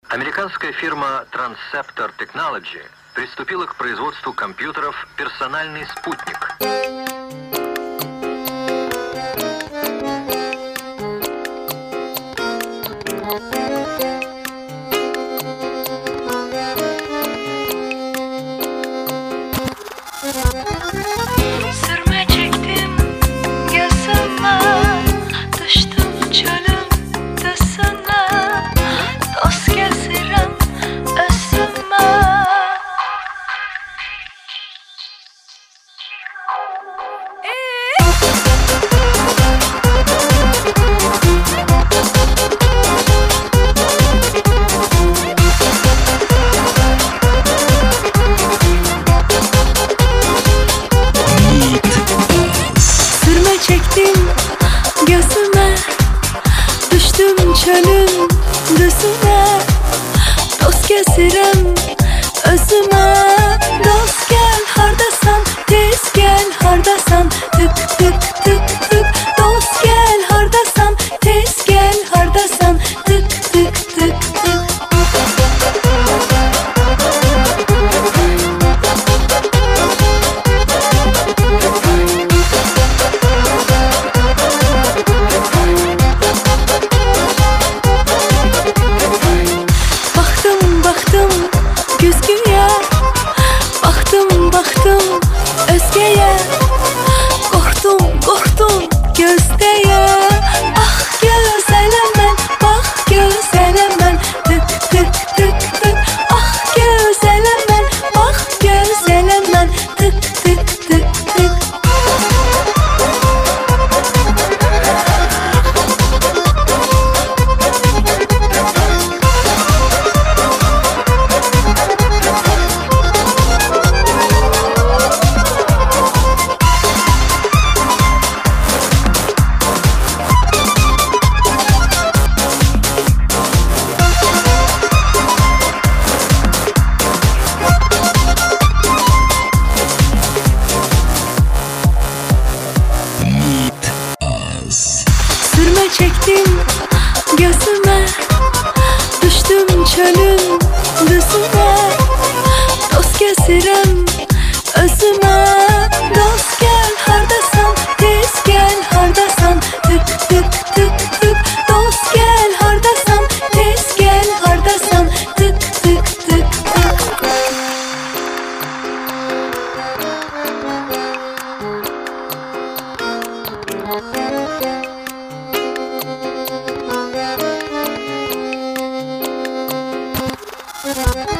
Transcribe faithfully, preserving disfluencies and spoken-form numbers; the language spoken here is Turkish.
Американская фирма Transceptor Technology приступила к производству компьютеров «Персональный спутник». Sürme çektim gözüme, düştüm çölün düzüne, dost gezirim özüme. Çektim gözüme, düştüm çölün düzüne, dost gezirim özüme. Dost gel hardasan, tez gel hardasan, tık tık tık tık. Dost gel hardasan, tez gel hardasan, tık tık tık tık. Güzgüye baktım baktım özgeye, korktum korktum gözdeye. Ah güzelim ben, bak güzelim ben, tık tık tık tık. Ah güzelim ben, bak güzelim ben, tık tık tık tık. Sürme çektim gözüme, düştüm çölün düzüne, dost gezirim özüme. Dost gel hardasan, tez gel hardasan, tık tık tık tık. Dost gel hardasan, tez gel hardasan, tık tık tık tık. Thank you.